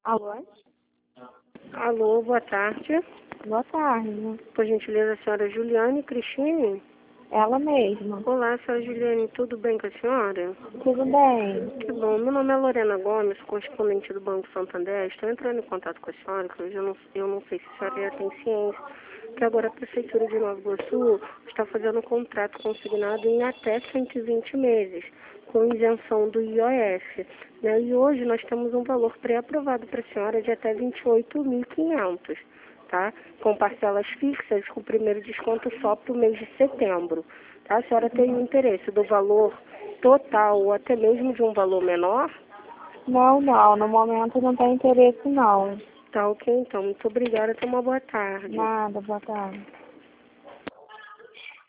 Alô? Alô, boa tarde. Boa tarde. Por gentileza, a senhora Juliane Cristine? Ela mesma. Olá, senhora Juliane, tudo bem com a senhora? Tudo bem? Que bom. Meu nome é Lorena Gomes, correspondente do Banco Santander. Estou entrando em contato com a senhora, que eu não sei se a senhora já tem ciência, que agora a Prefeitura de Nova Iguaçu está fazendo um contrato consignado em até 120 meses, com isenção do IOF. Né? E hoje nós temos um valor pré-aprovado para a senhora de até 28.500. Tá? Com parcelas fixas, com o primeiro desconto só para o mês de setembro. Tá? A senhora tem interesse do valor total ou até mesmo de um valor menor? Não, no momento não tem interesse não. Tá ok, então. Muito obrigada. Tenha uma boa tarde. Nada, boa tarde.